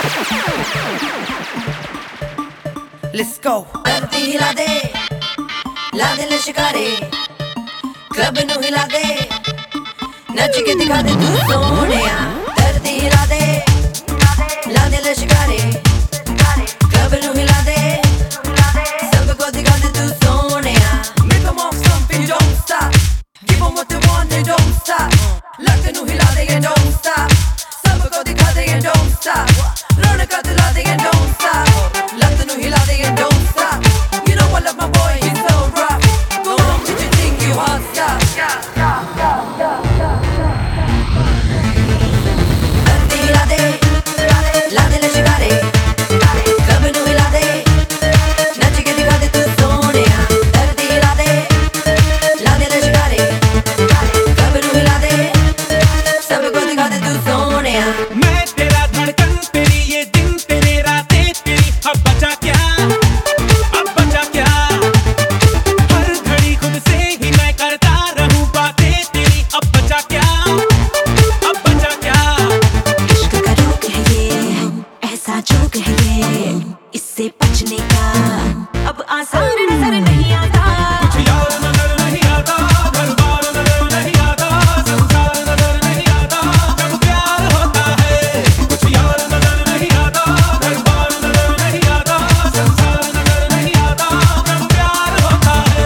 Let's go. धरती हिला दे, ला दे लश्कारे, club नू हिला दे, नच के दिखा दे तू सोनिया। धरती हिला दे, ला दे लश्कारे, क्लब नू हिला दे, सबको दिखा दे तू Sonia. Make them off something, don't stop. Give them what they want, they don't stop. लक नू हिला दे and don't stop. सबको दिखा दे and don't stop. रौनक दिला दे and don't stop. लक नू हिला दे and don't stop. You know I love my boy, he's so rough. Go on, did you think you hot stuff? धरती हिला दे, ला दे लश्कारे, क्लब नू हिला दे, नच के दिखा दे तू सोनिया। धरती हिला दे, ला दे लश्कारे, क्लब नू हिला दे, सबको दिखा दे तू सोनिया। मैं तेरा धड़कन तेरी ये दिन तेरे रातें तेरी अब बचा क्या हर घड़ी खुद से ही मैं करता रहूं बातें तेरी अब बचा क्या इश्क का रोग है ये, ऐसा जोग है ये, इससे बचने का अब आसान नजर नहीं आता। कुछ यार नजर नहीं आता, घर बार नजर नहीं आता, संसार नजर नहीं आता जब प्यार होता है। कुछ यार नजर नहीं आता, घर बार नजर नहीं आता, संसार नजर नहीं आता जब प्यार होता है।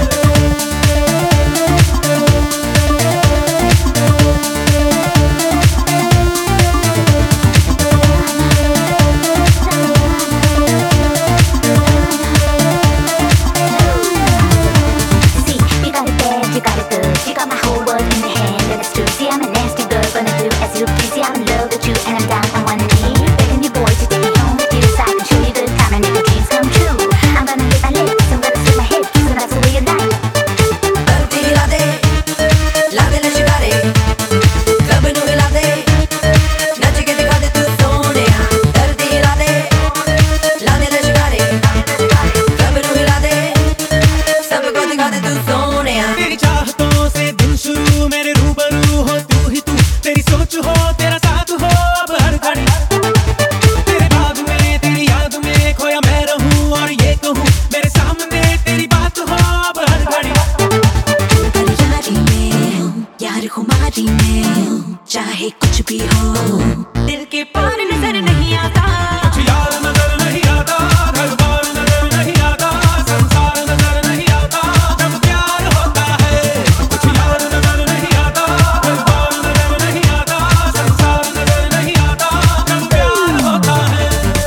See, you got it bad, you got it good, you got my whole world in your hand, and it's true. See, I'm a nasty girl, but I do as you please. See, I'm in love with you, and I'm down on one knee, begging you boy to take me home with you, so I can show you good time and make your dreams come true. I'm gonna hit my lips, I'm gonna swing my hips, so that's the way you like. धरती हिला दे, ला दे लश्कारे, club नू हिला दे, नच के दिखा दे तू सोनिया। धरती हिला दे, ला दे लश्कारे, क्लब नू हिला दे, सबको दिखा दे तू सोनिया। तेरी चाहतों से दिन शुरू मेरे रूबरू हो तू ही तू, तेरी सोच हो तेरा साथ हो अब हर घड़ी, तेरे बाग में तेरी याद में खोया मैं रहूं और ये कहूं मेरे सामने तेरी बात हो अब हर घड़ी। तेरी यारी में, यार खुमारी में, चाहे कुछ भी हो, दिल के पार नजर नहीं आता। कुछ यार नजर नहीं आता, घर बार नजर नहीं आता, संसार नजर नहीं आता जब प्यार होता है। कुछ यार नजर नहीं आता, घर बार नजर नहीं आता, संसार नजर नहीं आता जब प्यार होता है।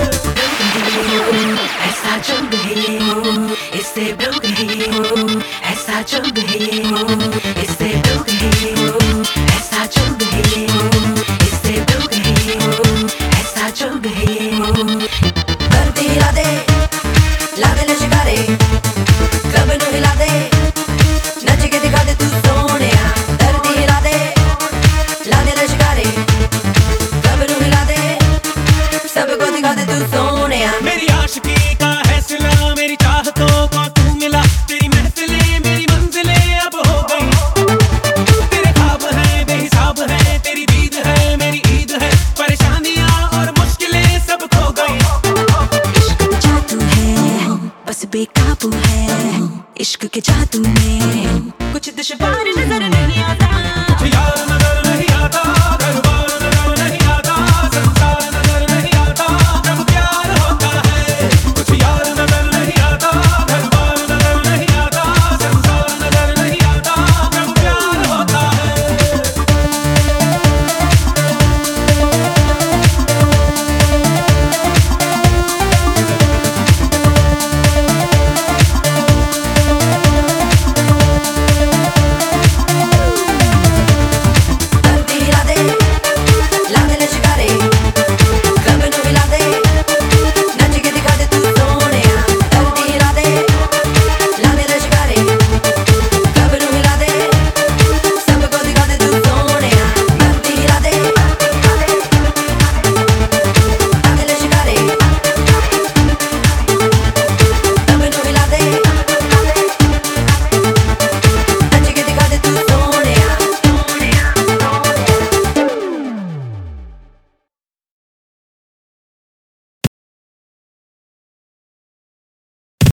ऐसा जोग है ये, इससे ब्रोग है ये, ऐसा जोग है ये, इससे ब्रोग है ये, ऐसा जोग है ये, इससे ब्रोग है ये, ऐसा जोग है ये। धरती हिला दे, ला दे लश्कारे, क्लब नू हिला दे, नच के दिखा दे तू सोनिया। धरती हिला दे, ला दे लश्कारे, क्लब नू हिला दे, सबको दिखा दे तू सोनिया। मेरी आशिकी का है सिला, मेरी चाहतों को तू मिला, तेरी महफिलें मेरी मंजिलें अब हो गई, तेरे ख्वाब हैं बेहिसाब हैं, तेरी दीद है मेरी ईद है, परेशानियां और मुश्किलें सब खो गई। इश्क का जादू है, बस बेकाबू है, इश्क के जादू में कुछ दुश्वार नजर नहीं आता।